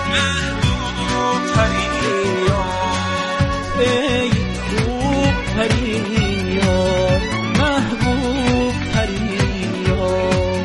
محبوب ترین یار، ای خوب ترین یار، محبوب ترین یار.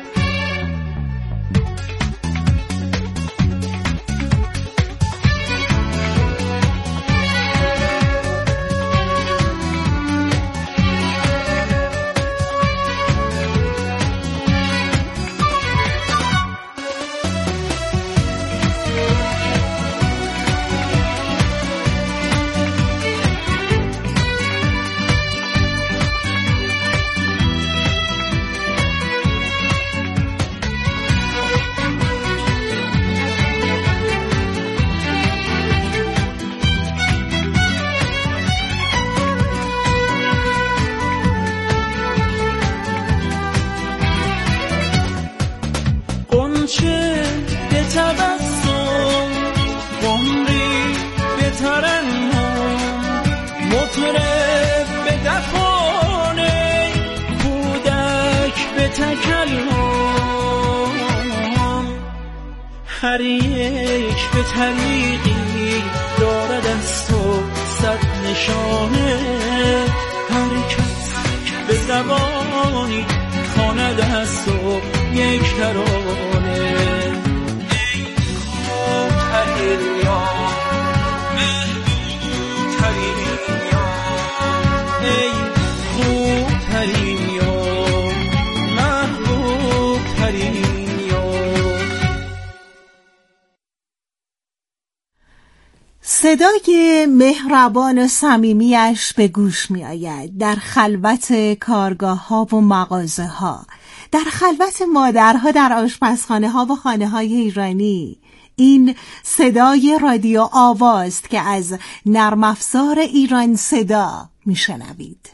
قنچه به تبسم، قمری به ترنم، مطرب به دفانه، کودک به تکلم. هر یک به طریقی دارد از تو صد نشانه، هر کس به زبانی خواند از تو یک ترانه. ای خوب ترین یار، محبوب ترین یار، ای خوب ترین یار، محبوب ترین یار. صدای مهربان و صمیمی‌اش به گوش می آید در خلوت کارگاه ها و مغازه ها، در خلوت مادرها در آشپزخانه ها و خانه های ایرانی. این صدای رادیو آواست که از نرم افزار ایران صدا می شنوید.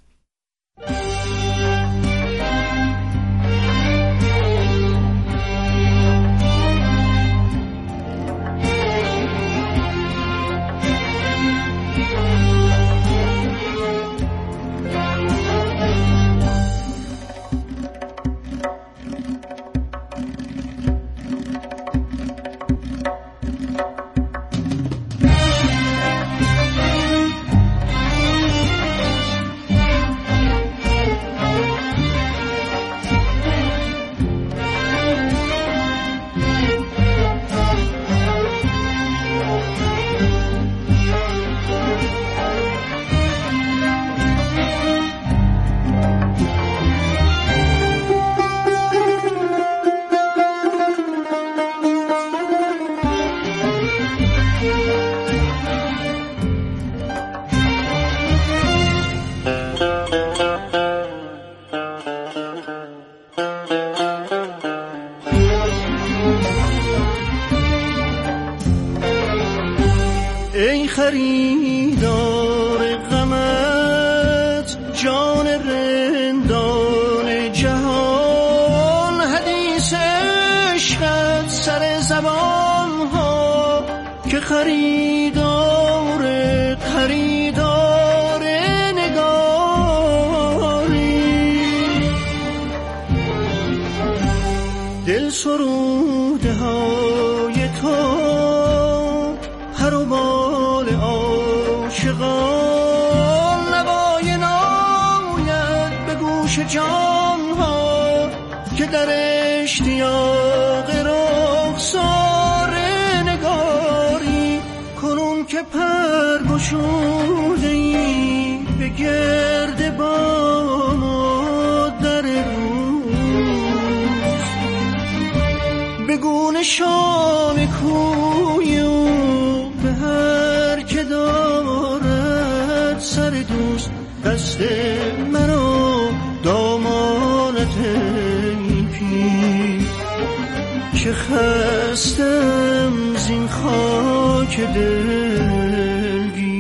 ای خریدار غمت جان رندان جهان، حدیث عشقت سر زبان ها که خریدار نگاری. دل سروده های تو هر و بال عاشقان، نوای ناید به گوش جان ها که در اشتیاق رخسار نگاری. کنون که پر گشوده ای به گرد بام و در روز، به گونه شان کوی او به هر که دارد سر دوست. دست منو دامانت ای پیر که خستم زین خاک دلگیر.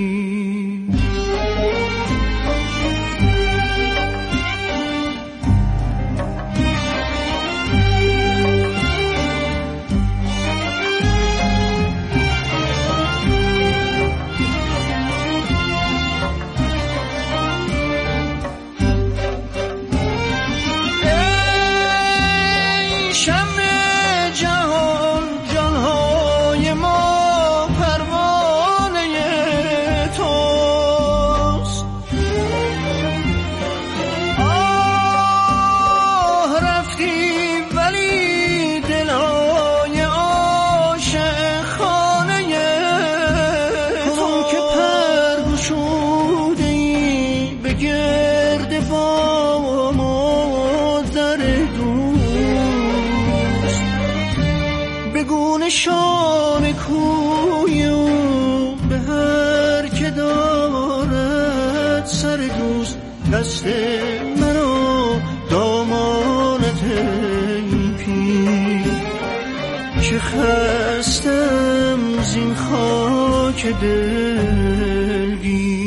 شان کوی و به هر که دارد سر دوست دست منو دامانت ای پیر که خستم زین خاک دلگیر.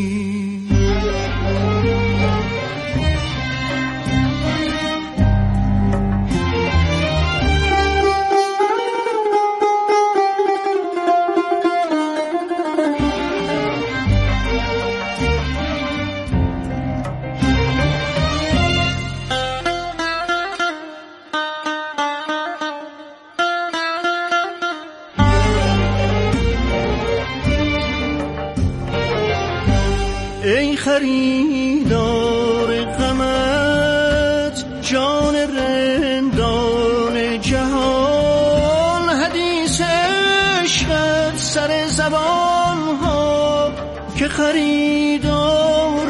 ای خریدار غمت جان رندان جهان، حدیث عشقت سر زبان ها که خریدار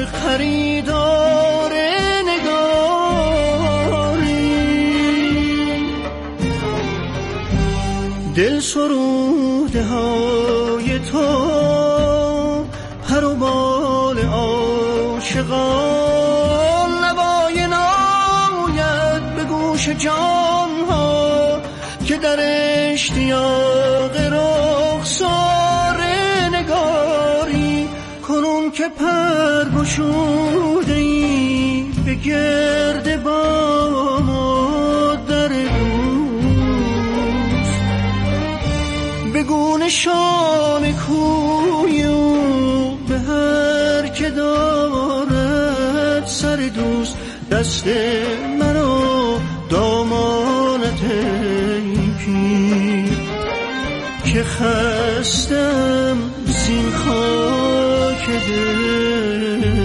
نگاری. دل سروده های تو پر و بال عاشقان، نوای ناید به گوش جان ها که در اشتیاق رخسار نگاری. کنون که پر گشوده ای به گرد بام و در دوست، بگو نشان کوی و به هر که دارد سر دوست دست منو دامانت ای پیر که خستم زین خاک دلگیر.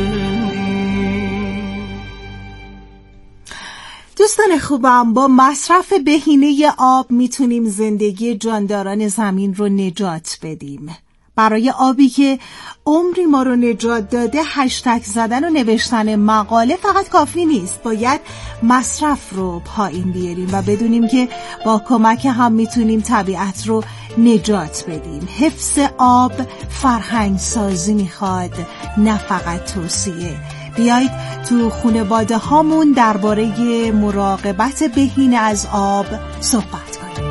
دوستان خوبم، با مصرف بهینه آب میتونیم زندگی جانداران زمین رو نجات بدیم. برای آبی که عمری ما رو نجات داده هشتگ زدن و نوشتن مقاله فقط کافی نیست. باید مصرف رو پایین بیاریم و بدونیم که با کمک هم میتونیم طبیعت رو نجات بدیم. حفظ آب فرهنگ سازی میخواد، نه فقط توصیه. بیایید تو خانواده هامون درباره مراقبت بهینه از آب صحبت کنیم.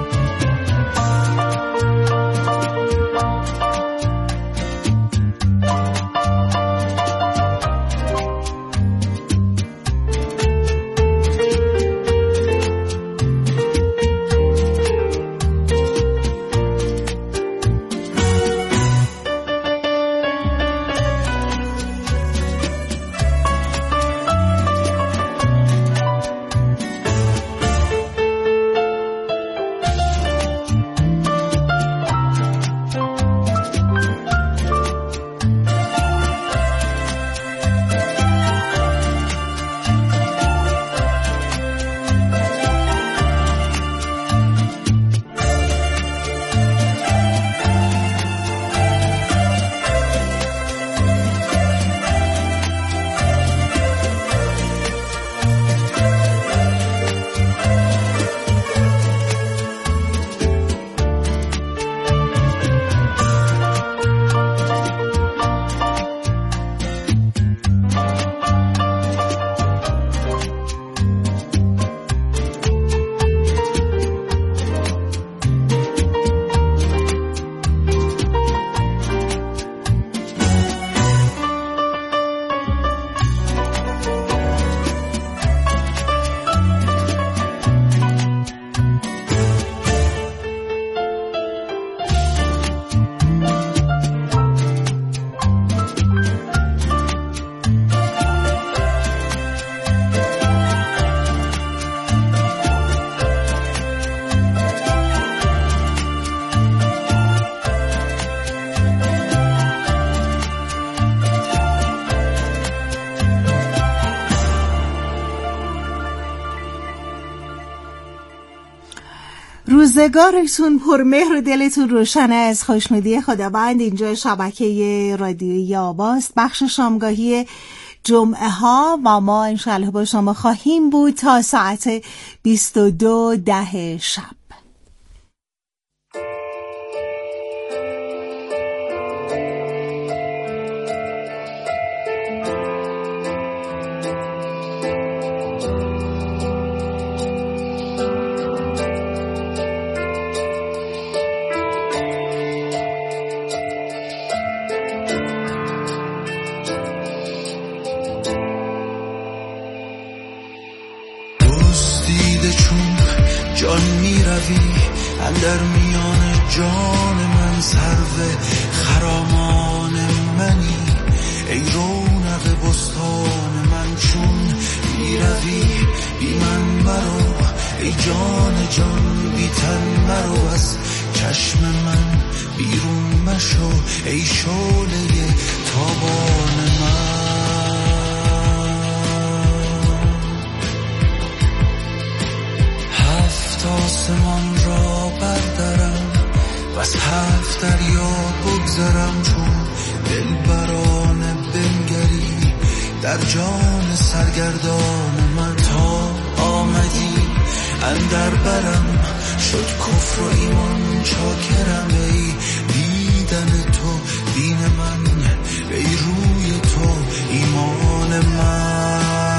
روزگارتون پرمهر و دلتون روشن از خوشنودی خداوند. اینجا شبکه رادیویی آواست، بخش شامگاهی جمعه ها و ما انشالله با شما خواهیم بود تا ساعت 22:10 شب. میروی اندر میان جان من، سرو خرامان منی ای رونق بستان من. چون میروی بی من مرو ای جان جان، بی تن مرو از چشم من بیرون مشو ای شعله تابان من. هفت آسمان را بردرم و از هفت دریا بگذرم، چون دلبرانه بنگری در جان سرگردان من. تا آمدی اندر برم شد کفر و ایمان چاکرم، ای دیدن تو دین من، ای روی تو ایمان من.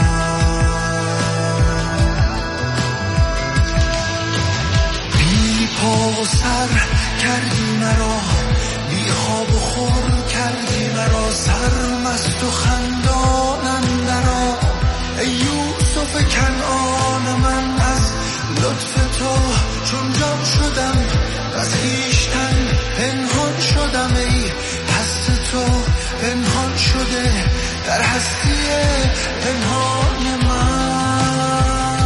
بی پا و سر کردی مرا، بی خواب و خور کردی مرا، سرمست و خندان اندرا ای یوسف کنعان من. از لطف تو چون جان شدم و از خویشتن پنهان شدم، ای هست تو پنهان شده در هستی پنهان من.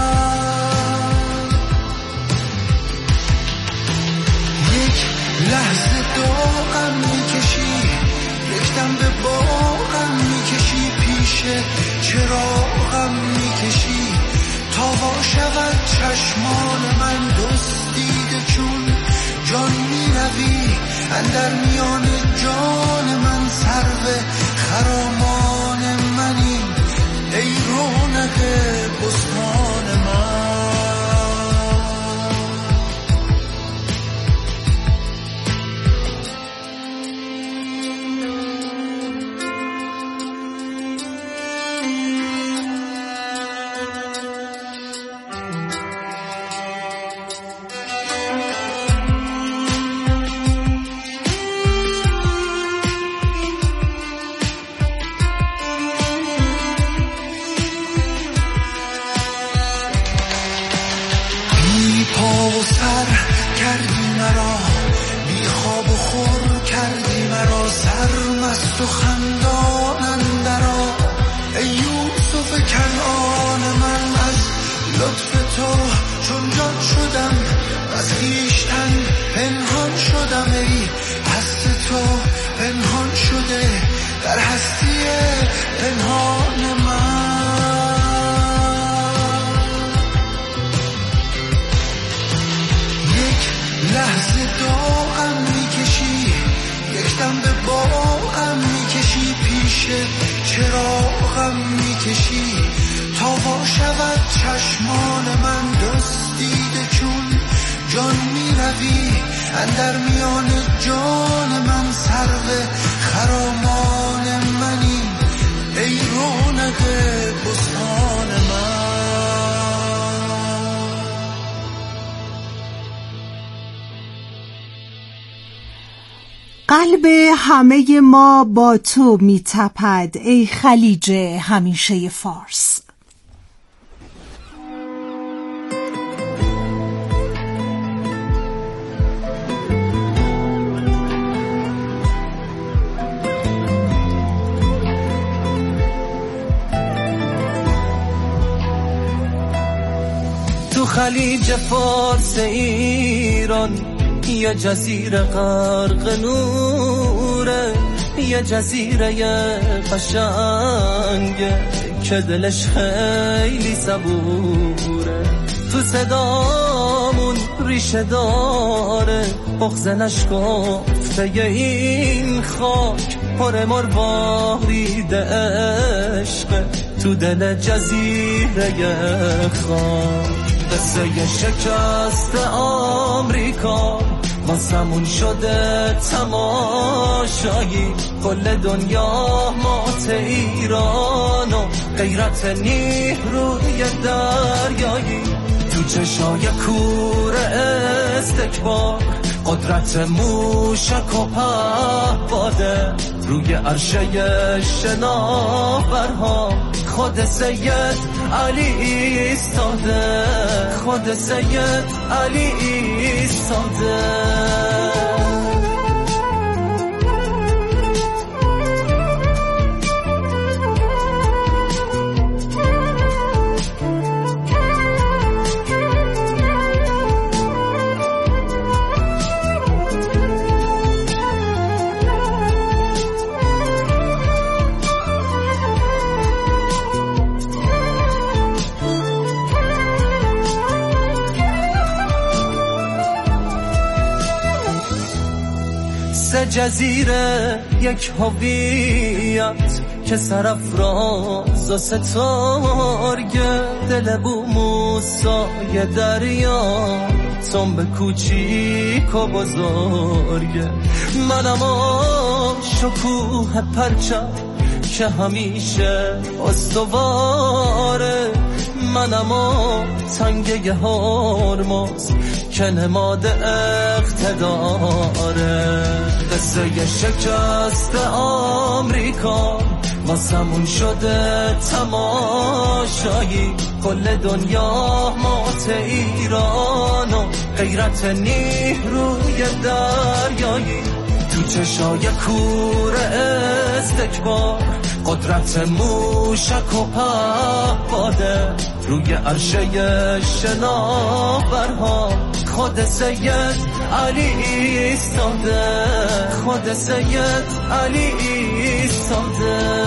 یک لحظه داغم میکشی، یک دم به باغم میکشی، پیش چراغم میکشی تا وا شود چشمان من. دزدیده چون جان میروی اندر میان جان من، سرو خرامان منی ای رونق بستان من. تو خندان اندرا ای یوسف کنعان من. از لطف تو چون جان شدم از خویشتن پنهان شدم، ای هست تو پنهان شده در هستی پنهان من. یک لحظه داغم میکشی، یک دم به باغم میکشی، پیش چراغم میکشی تا وا شود چشمان من. دزدیده چون جان میروی اندر میان جان من، سرو خرامان منی ای رونق بستان من. قلب همه ما با تو میتپد ای خلیج همیشه فارس. تو خلیج فارس ایران یه جزیره غرق نوره، یه جزیره قشنگه که دلش خیلی صبوره. تو صدامون ریشه داره بغض نشکفته این خاک، پر مرواریده عشق تو دل جزیره خاک. قصه شکست آمریکا واسمون شده تماشایی، کل دنیا مات ایران و غیرت نیروی دریایی. تو چشای کور استکبار قدرت موشک و پهپاده روی عرشه شناورها خود سید علی ایستاده خود سید علی ایستاده جزیره یک هویت که سرافراز و ستارگه دل بو موسای دریا تنب کوچیک و بزرگه منم شکوه پرچم که همیشه استواره منم تنگه هرمز که نماد اقتداره قصه شکست آمریکا واسمون شده تماشایی کل دنیا مات ایران و غیرت نیروی دریایی تو چشای کور استکبار قدرت موشک و پهپاده روی عرشه شناورها خود سید علی ایستاده خود سید علی ایستاده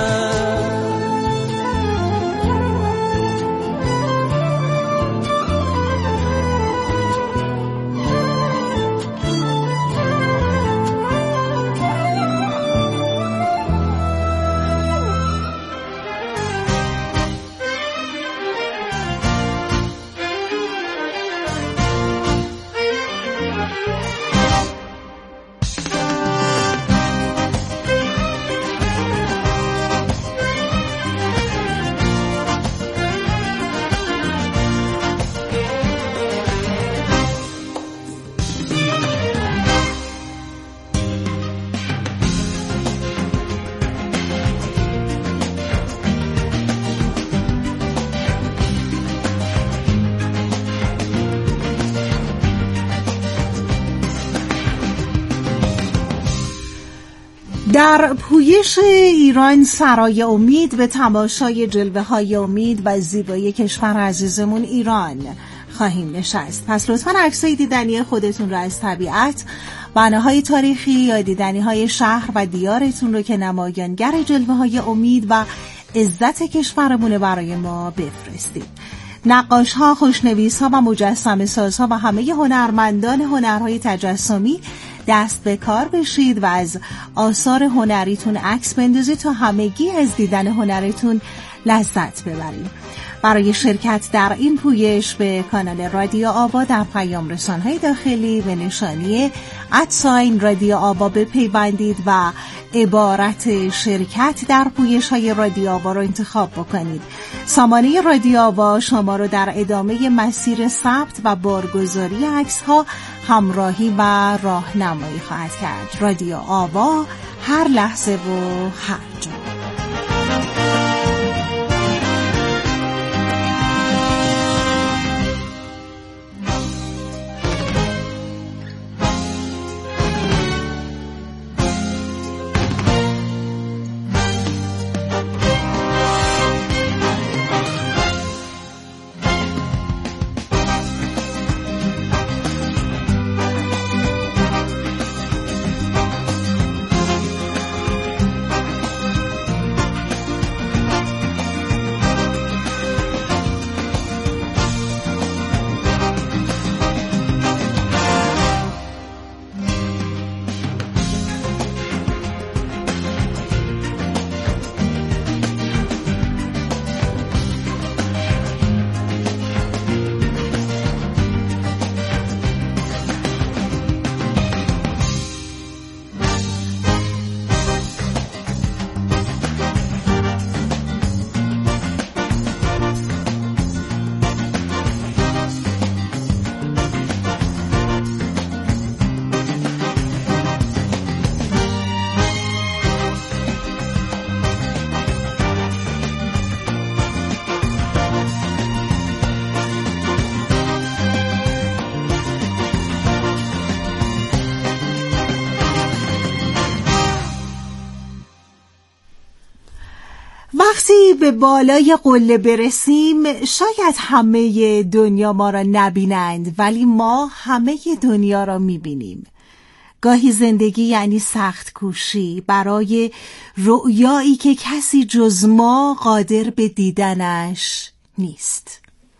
در پویش ایران سرای امید به تماشای جلوه‌های امید و زیبایی کشور عزیزمون ایران خواهیم نشست. پس لطفاً عکسای دیدنی خودتون رو از طبیعت، بناهای تاریخی یا دیدنی‌های شهر و دیارتون رو که نمایانگر جلوه‌های امید و عزت کشورمون برای ما بفرستید. نقاش‌ها، خوشنویس‌ها و مجسمه‌سازها و همه هنرمندان هنرهای تجسمی دست به کار بشید و از آثار هنریتون عکس بندازید تا همگی از دیدن هنرتون لذت ببرید. برای شرکت در این پویش به کانال رادیو آوا در پیام رسان‌های داخلی به نشانی @رادیو آوا بپیوندید و عبارت شرکت در پویش‌های رادیو آوا رو انتخاب بکنید. سامانه رادیو آوا شما رو در ادامه مسیر ثبت و بارگذاری عکس‌ها همراهی و راهنمایی خواهد کرد. رادیو آوا، هر لحظه و هر جا. به بالای قله برسیم شاید همه دنیا ما را نبینند، ولی ما همه دنیا را میبینیم. گاهی زندگی یعنی سخت کوشی برای رؤیایی که کسی جز ما قادر به دیدنش نیست.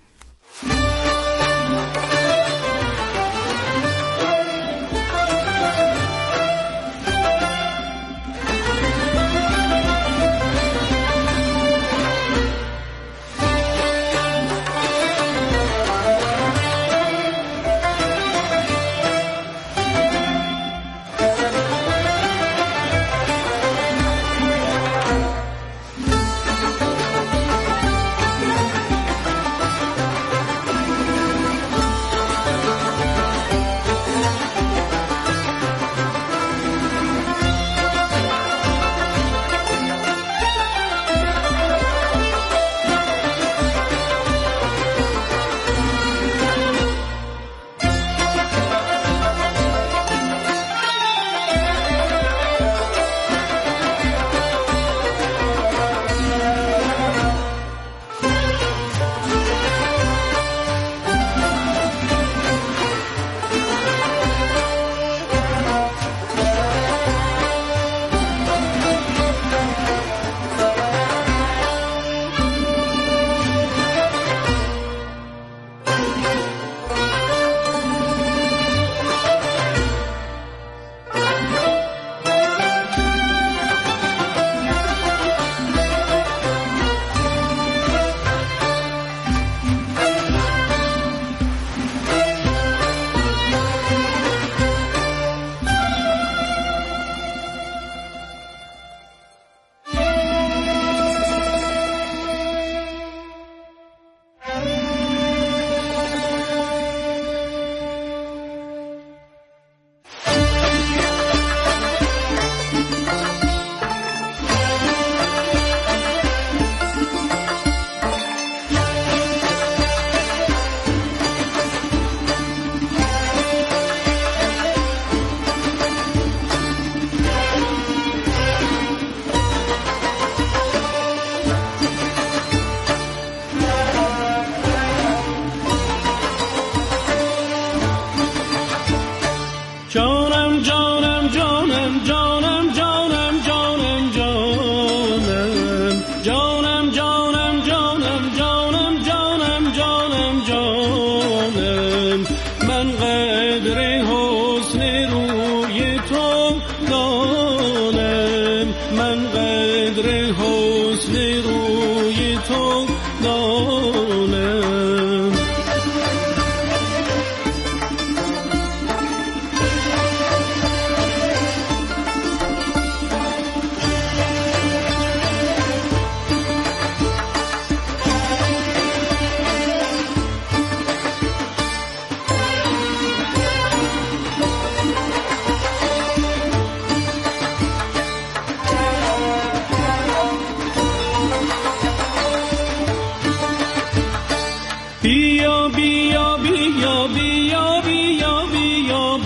بیا بیا بیا بیا بیا بیا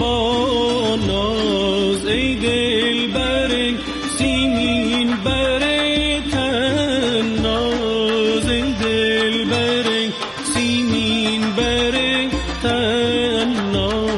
با ناز ای دل بر سیمین بر تناز ای دل بر سیمین بر تناز.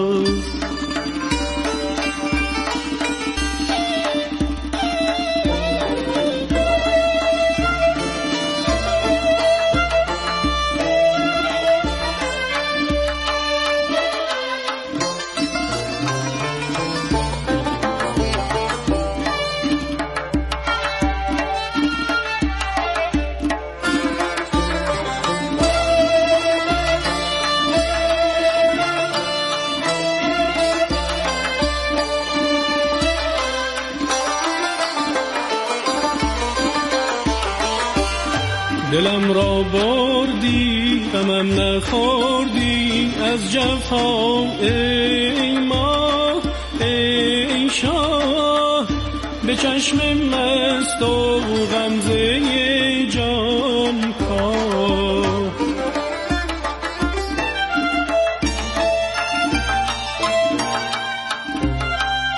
دلم را بردی غمم نخوردی از جفا ای ماه ای شاه به چشم مست و غمزه جان کاه.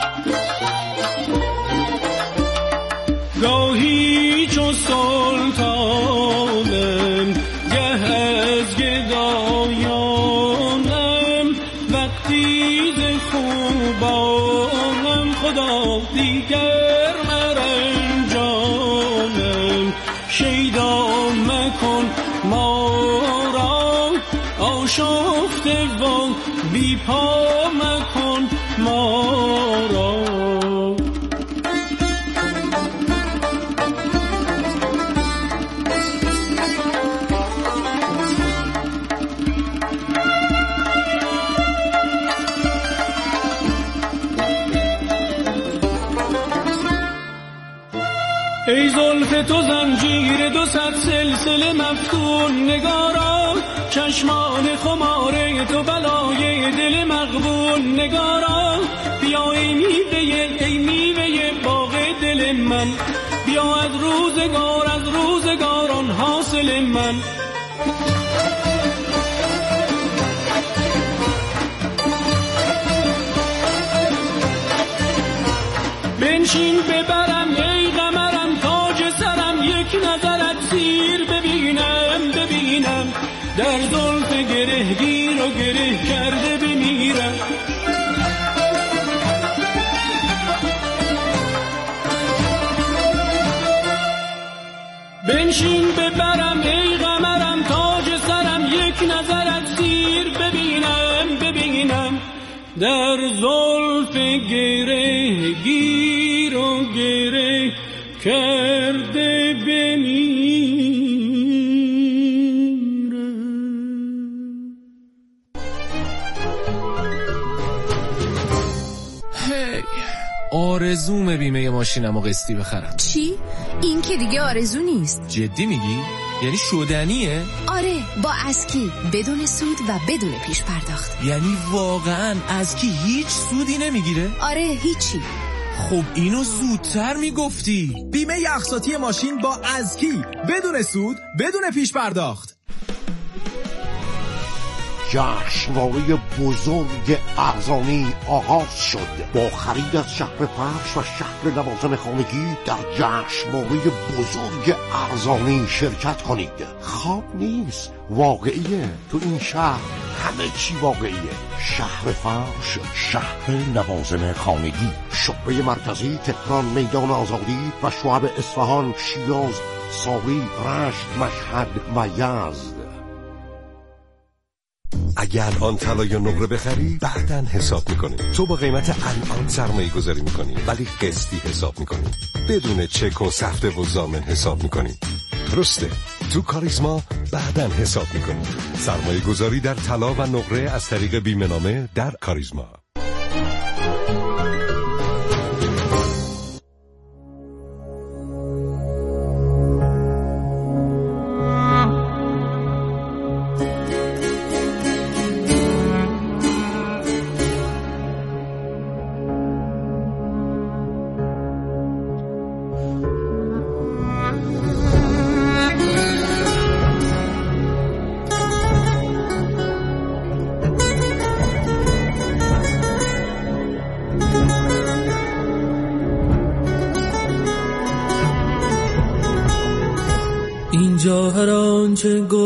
گاهی چو سلطان خدا دیگر مرنجانم. شیدا مکن ما را آشفته و بی پا مکن ما را. ای زلف تو زنجیر 200 سلسله مفتون، نگارا چشمان خماره تو بلای دل مغبون. نگارا بیا ای میوه باغ دل من، بیا از روزگاران حاصل من. بنشین ببرم ای قمرم تاج سرم، یک نظرت سیر ببینم در زلف گره گیر و گره کرده بمیرم. بنشین ببرم ای قمرم تاج سرم، یک نظرت سیر ببینم در زلف گره گیر و گره کرده بمیرم. آرزومه بیمه ماشینمو قسطی بخرم. چی؟ این که دیگه آرزو نیست. جدی میگی؟ یعنی شدنیه؟ آره، با اسکی بدون سود و بدون پیش پرداخت. یعنی واقعا اسکی هیچ سودی نمیگیره؟ آره، هیچی. خب اینو زودتر میگفتی. بیمه اقساطی ماشین با اسکی بدون سود بدون پیش پرداخت. جشنواره بزرگ ارزانی آغاز شد. با خرید از شهر فرش و شهر لوازم خانگی در جشنواره بزرگ ارزانی شرکت کنید. خواب نیست، واقعیه. تو این شهر همه چی واقعیه. شهر فرش، شهر لوازم خانگی، شعبه مرکزی تهران، میدان آزادی و شعب اصفهان، شیراز، ساری، رشت، مشهد و یزد. اگر الان طلا یا نقره بخری بعداً حساب میکنی. تو با قیمت الان سرمایه گذاری میکنی ولی قسطی حساب میکنی، بدون چک و سفته و ضامن حساب میکنی. درسته، تو کاریزما بعداً حساب میکنی. سرمایه گذاری در طلا و نقره از طریق بیمه نامه در کاریزما. اینجا هر آنچه